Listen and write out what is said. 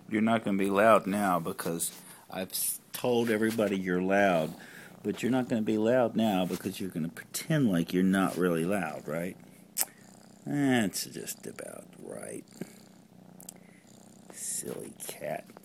You're not going to be loud now because I've told everybody you're loud. But you're not going to be loud now because you're going to pretend like you're not really loud, right? That's just about right. Silly cat.